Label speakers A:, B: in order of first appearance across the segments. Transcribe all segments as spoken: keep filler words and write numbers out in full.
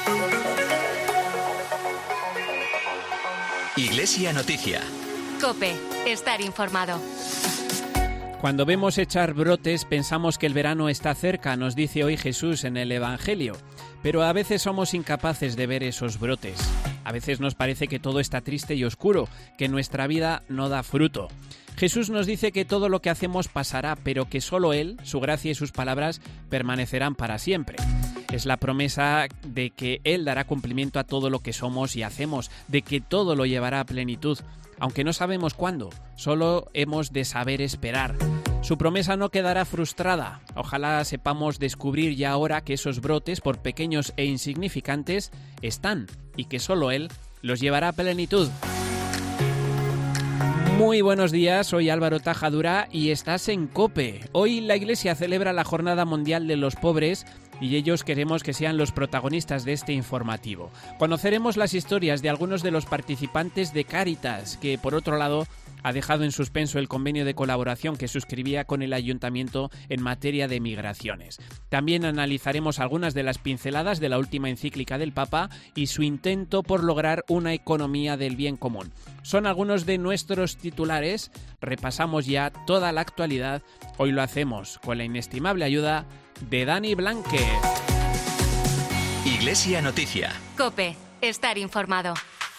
A: Iglesia Noticia.
B: COPE. Estar informado.
C: Cuando vemos echar brotes, pensamos que el verano está cerca, nos dice hoy Jesús en el Evangelio. Pero a veces somos incapaces de ver esos brotes. A veces nos parece que todo está triste y oscuro, que nuestra vida no da fruto. Jesús nos dice que todo lo que hacemos pasará, pero que solo Él, su gracia y sus palabras permanecerán para siempre. Es la promesa de que Él dará cumplimiento a todo lo que somos y hacemos, de que todo lo llevará a plenitud. Aunque no sabemos cuándo, solo hemos de saber esperar. Su promesa no quedará frustrada. Ojalá sepamos descubrir ya ahora que esos brotes, por pequeños e insignificantes, están y que solo Él los llevará a plenitud. Muy buenos días, soy Álvaro Tajadura y estás en COPE. Hoy la Iglesia celebra la Jornada Mundial de los Pobres y ellos queremos que sean los protagonistas de este informativo. Conoceremos las historias de algunos de los participantes de Cáritas, que por otro lado ha dejado en suspenso el convenio de colaboración que suscribía con el Ayuntamiento en materia de migraciones. También analizaremos algunas de las pinceladas de la última encíclica del Papa y su intento por lograr una economía del bien común. Son algunos de nuestros titulares. Repasamos ya toda la actualidad. Hoy lo hacemos con la inestimable ayuda de Dani Blanque.
A: Iglesia Noticia.
B: COPE. Estar informado.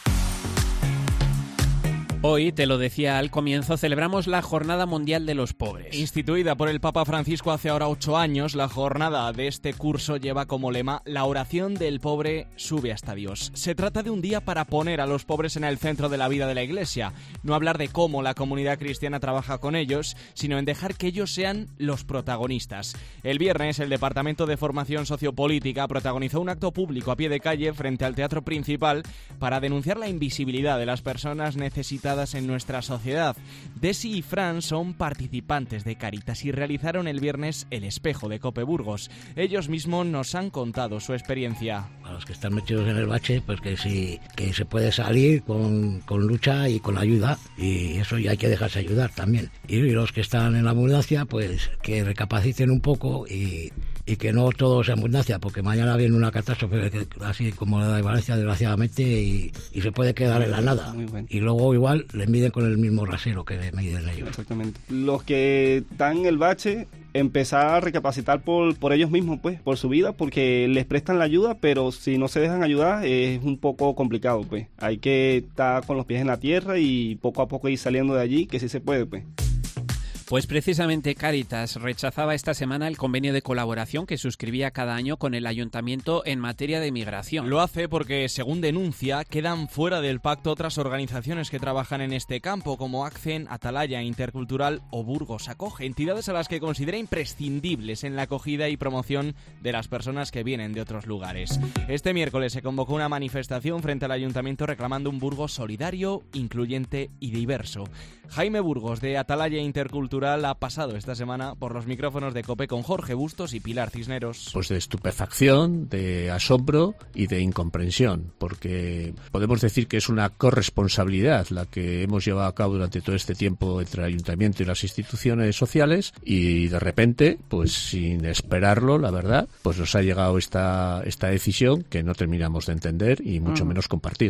C: Hoy, te lo decía al comienzo, celebramos la Jornada Mundial de los Pobres.
D: Instituida por el Papa Francisco hace ahora ocho años, la jornada de este curso lleva como lema «La oración del pobre sube hasta Dios». Se trata de un día para poner a los pobres en el centro de la vida de la Iglesia, no hablar de cómo la comunidad cristiana trabaja con ellos, sino en dejar que ellos sean los protagonistas. El viernes, el Departamento de Formación Sociopolítica protagonizó un acto público a pie de calle frente al Teatro Principal para denunciar la invisibilidad de las personas necesitadas en nuestra sociedad. Desi y Fran son participantes de Cáritas y realizaron el viernes el espejo de COPE Burgos. Ellos mismos nos han contado su experiencia.
E: A los que están metidos en el bache, pues que sí, que se puede salir con, con lucha y con ayuda, y eso ya hay que dejarse ayudar también. Y los que están en la abundancia, pues que recapaciten un poco y, y que no todo sea abundancia, porque mañana viene una catástrofe así como la de Valencia, desgraciadamente, y, y se puede quedar en la nada.
F: Muy bueno.
E: Y luego igual le miden con el mismo rasero que le miden ellos.
F: Exactamente. Los que están en el bache, empezar a recapacitar por, por ellos mismos, pues, por su vida, porque les prestan la ayuda, pero si no se dejan ayudar es un poco complicado, pues. Hay que estar con los pies en la tierra y poco a poco ir saliendo de allí, que sí se puede, pues.
C: Pues precisamente Cáritas rechazaba esta semana el convenio de colaboración que suscribía cada año con el Ayuntamiento en materia de migración.
D: Lo hace porque, según denuncia, quedan fuera del pacto otras organizaciones que trabajan en este campo, como ACCEN, Atalaya Intercultural o Burgos Acoge, entidades a las que considera imprescindibles en la acogida y promoción de las personas que vienen de otros lugares. Este miércoles se convocó una manifestación frente al Ayuntamiento reclamando un Burgos solidario, incluyente y diverso. Jaime Burgos, de Atalaya Intercultural, ha pasado esta semana por los micrófonos de COPE con Jorge Bustos y Pilar Cisneros.
G: Pues de estupefacción, de asombro y de incomprensión, porque podemos decir que es una corresponsabilidad la que hemos llevado a cabo durante todo este tiempo entre el Ayuntamiento y las instituciones sociales, y de repente, pues sin esperarlo, la verdad, pues nos ha llegado esta, esta decisión que no terminamos de entender y mucho mm. menos compartir.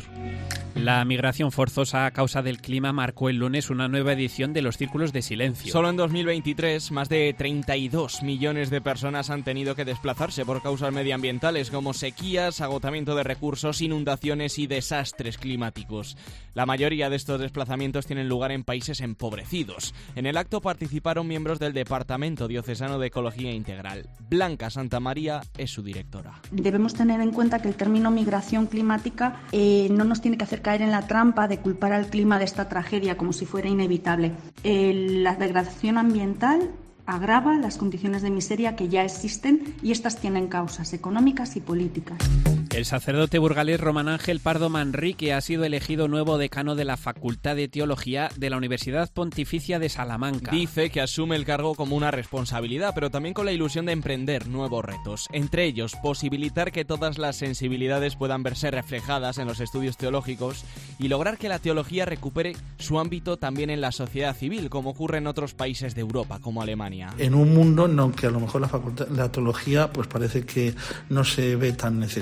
C: La migración forzosa a causa del clima marcó el lunes una nueva edición de los Círculos de Silencio.
D: Solo en dos mil veintitrés, más de treinta y dos millones de personas han tenido que desplazarse por causas medioambientales como sequías, agotamiento de recursos, inundaciones y desastres climáticos. La mayoría de estos desplazamientos tienen lugar en países empobrecidos. En el acto participaron miembros del Departamento Diocesano de Ecología Integral. Blanca Santamaría es su directora.
H: Debemos tener en cuenta que el término migración climática eh, no nos tiene que hacer caer en la trampa de culpar al clima de esta tragedia como si fuera inevitable. Eh, la degradación ambiental agrava las condiciones de miseria que ya existen y estas tienen causas económicas y políticas.
C: El sacerdote burgalés Román Ángel Pardo Manrique ha sido elegido nuevo decano de la Facultad de Teología de la Universidad Pontificia de Salamanca.
D: Dice que asume el cargo como una responsabilidad, pero también con la ilusión de emprender nuevos retos. Entre ellos, posibilitar que todas las sensibilidades puedan verse reflejadas en los estudios teológicos y lograr que la teología recupere su ámbito también en la sociedad civil, como ocurre en otros países de Europa, como Alemania.
I: En un mundo en el que a lo mejor la facultad, la teología pues parece que no se ve tan necesaria,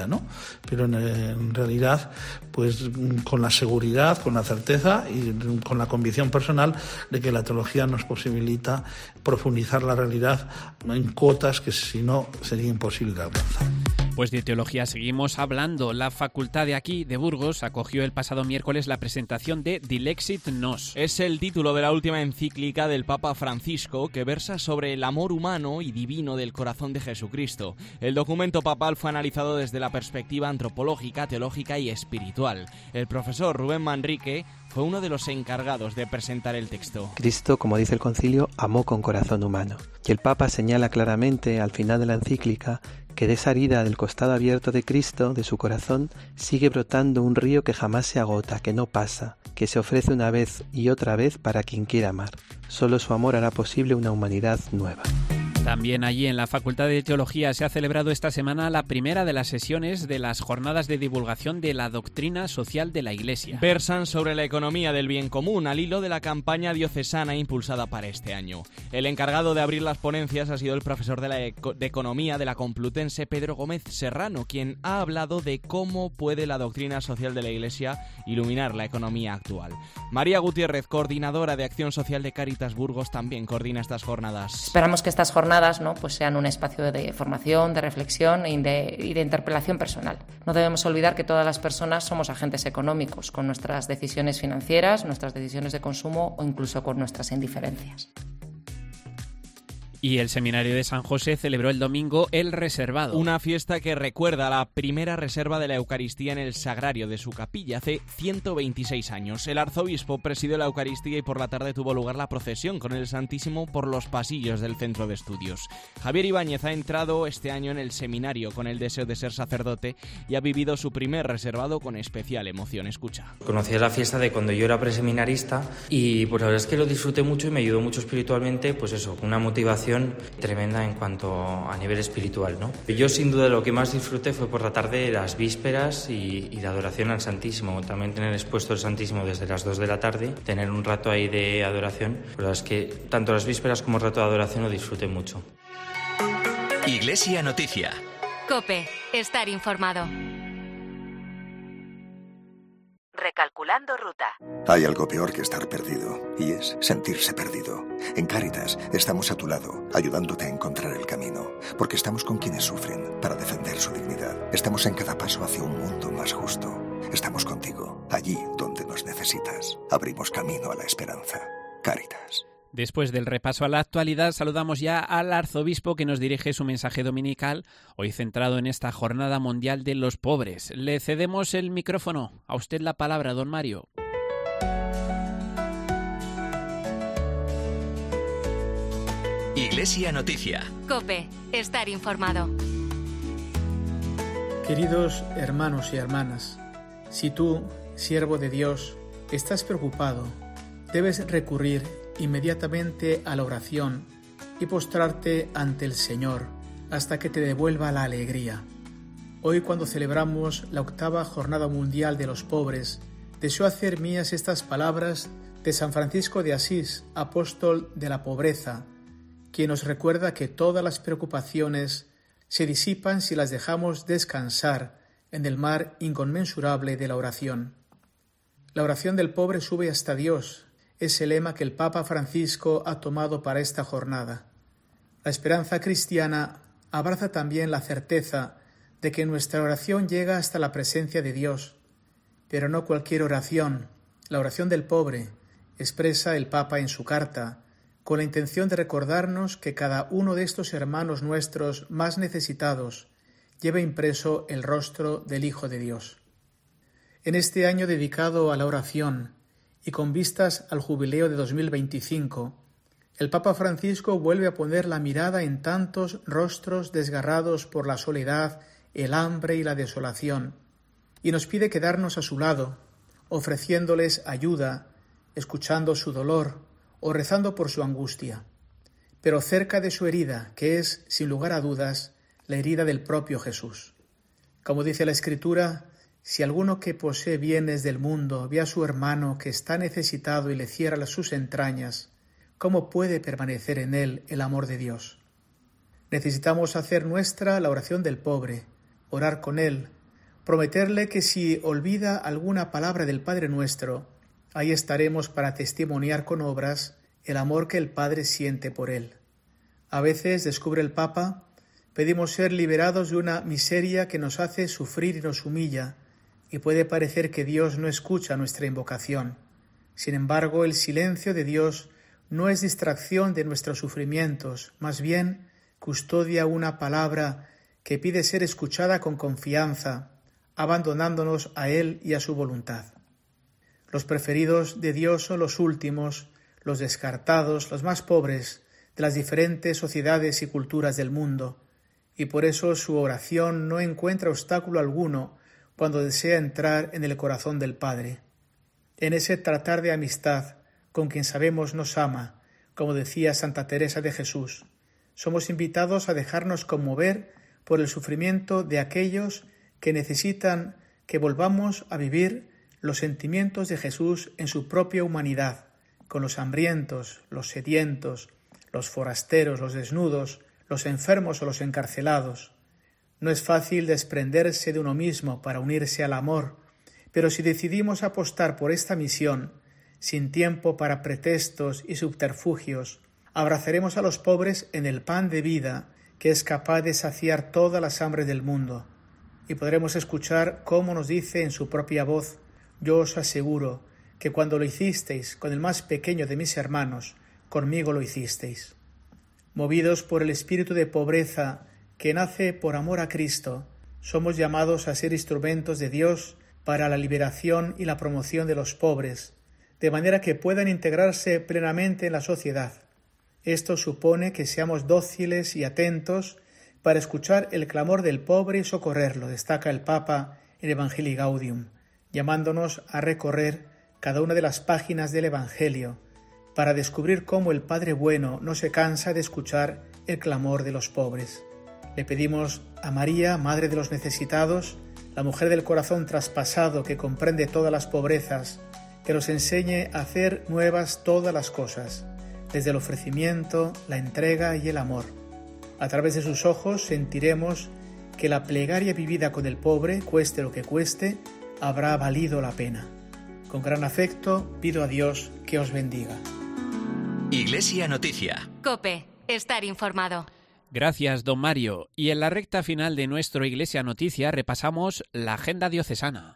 I: ¿no? Pero en, en realidad, pues con la seguridad, con la certeza y con la convicción personal de que la teología nos posibilita profundizar la realidad en cotas que si no sería imposible de alcanzar.
C: Pues de teología seguimos hablando. La facultad de aquí, de Burgos, acogió el pasado miércoles la presentación de Dilexit Nos.
D: Es el título de la última encíclica del Papa Francisco que versa sobre el amor humano y divino del corazón de Jesucristo. El documento papal fue analizado desde la perspectiva antropológica, teológica y espiritual. El profesor Rubén Manrique fue uno de los encargados de presentar el texto.
J: Cristo, como dice el concilio, amó con corazón humano. Y el Papa señala claramente al final de la encíclica que de esa herida del costado abierto de Cristo, de su corazón, sigue brotando un río que jamás se agota, que no pasa, que se ofrece una vez y otra vez para quien quiera amar. Solo su amor hará posible una humanidad nueva.
C: También allí en la Facultad de Teología se ha celebrado esta semana la primera de las sesiones de las jornadas de divulgación de la doctrina social de la Iglesia.
D: Versan sobre la economía del bien común al hilo de la campaña diocesana impulsada para este año. El encargado de abrir las ponencias ha sido el profesor de, la eco- de Economía de la Complutense, Pedro Gómez Serrano, quien ha hablado de cómo puede la doctrina social de la Iglesia iluminar la economía actual. María Gutiérrez, coordinadora de Acción Social de Cáritas Burgos, también coordina estas jornadas.
K: Esperamos que estas jornadas ¿no? pues sean un espacio de formación, de reflexión y de, y de interpelación personal. No debemos olvidar que todas las personas somos agentes económicos, con nuestras decisiones financieras, nuestras decisiones de consumo o incluso con nuestras indiferencias.
C: Y el Seminario de San José celebró el domingo el Reservado.
D: Una fiesta que recuerda la primera reserva de la Eucaristía en el sagrario de su capilla hace ciento veintiséis años. El arzobispo presidió la Eucaristía y por la tarde tuvo lugar la procesión con el Santísimo por los pasillos del centro de estudios. Javier Ibáñez ha entrado este año en el seminario con el deseo de ser sacerdote y ha vivido su primer reservado con especial emoción. Escucha.
L: Conocí la fiesta de cuando yo era preseminarista y pues la verdad es que lo disfruté mucho y me ayudó mucho espiritualmente, pues eso, con una motivación tremenda en cuanto a nivel espiritual, ¿no? Yo sin duda lo que más disfruté fue por la tarde las vísperas y, y la adoración al Santísimo, también tener expuesto el Santísimo desde las dos de la tarde, tener un rato ahí de adoración, pero es que tanto las vísperas como el rato de adoración lo disfruté mucho.
A: Iglesia Noticia.
B: COPE, estar informado.
M: Recalculando ruta.
N: Hay algo peor que estar perdido, y es sentirse perdido. En Cáritas estamos a tu lado, ayudándote a encontrar el camino, porque estamos con quienes sufren para defender su dignidad. Estamos en cada paso hacia un mundo más justo. Estamos contigo, allí donde nos necesitas. Abrimos camino a la esperanza. Cáritas.
C: Después del repaso a la actualidad, saludamos ya al arzobispo que nos dirige su mensaje dominical, hoy centrado en esta Jornada Mundial de los Pobres. Le cedemos el micrófono. A usted la palabra, don Mario.
A: Iglesia Noticia.
B: COPE, estar informado.
O: Queridos hermanos y hermanas, si tú, siervo de Dios, estás preocupado, debes recurrir inmediatamente a la oración y postrarte ante el Señor hasta que te devuelva la alegría. Hoy, cuando celebramos la octava Jornada Mundial de los Pobres, deseo hacer mías estas palabras de San Francisco de Asís, apóstol de la pobreza, quien nos recuerda que todas las preocupaciones se disipan si las dejamos descansar en el mar inconmensurable de la oración. La oración del pobre sube hasta Dios, es el lema que el Papa Francisco ha tomado para esta jornada. La esperanza cristiana abraza también la certeza de que nuestra oración llega hasta la presencia de Dios, pero no cualquier oración. La oración del pobre, expresa el Papa en su carta, con la intención de recordarnos que cada uno de estos hermanos nuestros más necesitados lleva impreso el rostro del Hijo de Dios. En este año dedicado a la oración, y con vistas al jubileo de dos mil veinticinco, el Papa Francisco vuelve a poner la mirada en tantos rostros desgarrados por la soledad, el hambre y la desolación, y nos pide quedarnos a su lado, ofreciéndoles ayuda, escuchando su dolor o rezando por su angustia, pero cerca de su herida, que es, sin lugar a dudas, la herida del propio Jesús. Como dice la Escritura, si alguno que posee bienes del mundo ve a su hermano que está necesitado y le cierra sus entrañas, ¿cómo puede permanecer en él el amor de Dios? Necesitamos hacer nuestra la oración del pobre, orar con él, prometerle que si olvida alguna palabra del Padre Nuestro, ahí estaremos para testimoniar con obras el amor que el Padre siente por él. A veces, descubre el Papa, pedimos ser liberados de una miseria que nos hace sufrir y nos humilla, y puede parecer que Dios no escucha nuestra invocación. Sin embargo, el silencio de Dios no es distracción de nuestros sufrimientos, más bien custodia una palabra que pide ser escuchada con confianza, abandonándonos a Él y a su voluntad. Los preferidos de Dios son los últimos, los descartados, los más pobres de las diferentes sociedades y culturas del mundo, y por eso su oración no encuentra obstáculo alguno cuando desea entrar en el corazón del Padre. En ese tratar de amistad con quien sabemos nos ama, como decía Santa Teresa de Jesús, somos invitados a dejarnos conmover por el sufrimiento de aquellos que necesitan que volvamos a vivir los sentimientos de Jesús en su propia humanidad, con los hambrientos, los sedientos, los forasteros, los desnudos, los enfermos o los encarcelados. No es fácil desprenderse de uno mismo para unirse al amor, pero si decidimos apostar por esta misión, sin tiempo para pretextos y subterfugios, abrazaremos a los pobres en el pan de vida que es capaz de saciar todas las hambres del mundo, y podremos escuchar cómo nos dice en su propia voz: yo os aseguro que cuando lo hicisteis con el más pequeño de mis hermanos, conmigo lo hicisteis. Movidos por el espíritu de pobreza que nace por amor a Cristo, somos llamados a ser instrumentos de Dios para la liberación y la promoción de los pobres, de manera que puedan integrarse plenamente en la sociedad. Esto supone que seamos dóciles y atentos para escuchar el clamor del pobre y socorrerlo, destaca el Papa en Evangelii Gaudium, llamándonos a recorrer cada una de las páginas del Evangelio para descubrir cómo el Padre bueno no se cansa de escuchar el clamor de los pobres. Le pedimos a María, Madre de los necesitados, la mujer del corazón traspasado que comprende todas las pobrezas, que nos enseñe a hacer nuevas todas las cosas, desde el ofrecimiento, la entrega y el amor. A través de sus ojos sentiremos que la plegaria vivida con el pobre, cueste lo que cueste, habrá valido la pena. Con gran afecto pido a Dios que os bendiga.
A: Iglesia Noticia.
B: COPE. Estar informado.
C: Gracias, don Mario. Y en la recta final de nuestro Iglesia Noticia repasamos la agenda diocesana.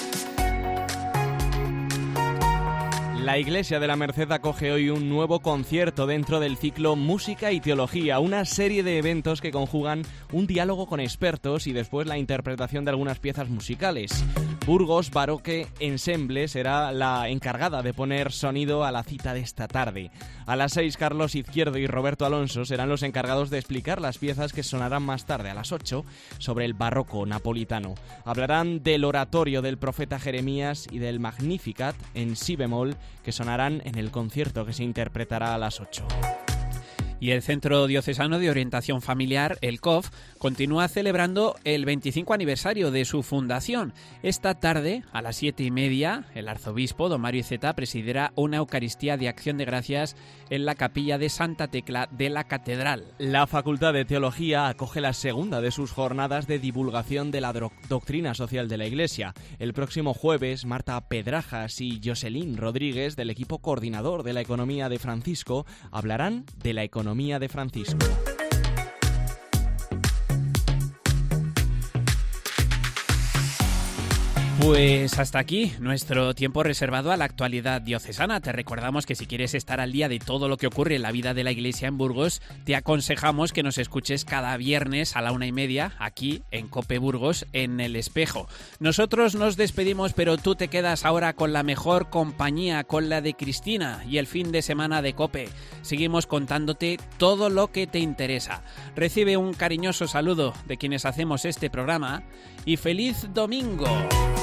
D: La Iglesia de la Merced acoge hoy un nuevo concierto dentro del ciclo Música y Teología, una serie de eventos que conjugan un diálogo con expertos y después la interpretación de algunas piezas musicales. Burgos Baroque Ensemble será la encargada de poner sonido a la cita de esta tarde. A las seis, Carlos Izquierdo y Roberto Alonso serán los encargados de explicar las piezas que sonarán más tarde, a las ocho, sobre el barroco napolitano. Hablarán del oratorio del profeta Jeremías y del Magnificat en si bemol, que sonarán en el concierto que se interpretará a las ocho.
C: Y el Centro Diocesano de Orientación Familiar, el C O F, continúa celebrando el veinticinco aniversario de su fundación. Esta tarde, a las siete y media, el arzobispo don Mario Iceta presidirá una Eucaristía de Acción de Gracias en la capilla de Santa Tecla de la Catedral.
D: La Facultad de Teología acoge la segunda de sus jornadas de divulgación de la doctrina social de la Iglesia. El próximo jueves, Marta Pedrajas y Jocelyn Rodríguez, del equipo coordinador de la Economía de Francisco, hablarán de la economía de Francisco.
C: Pues hasta aquí nuestro tiempo reservado a la actualidad diocesana. Te recordamos que si quieres estar al día de todo lo que ocurre en la vida de la Iglesia en Burgos, te aconsejamos que nos escuches cada viernes a la una y media aquí en COPE Burgos, en El Espejo. Nosotros nos despedimos, pero tú te quedas ahora con la mejor compañía, con la de Cristina y el fin de semana de COPE. Seguimos contándote todo lo que te interesa. Recibe un cariñoso saludo de quienes hacemos este programa y ¡feliz domingo!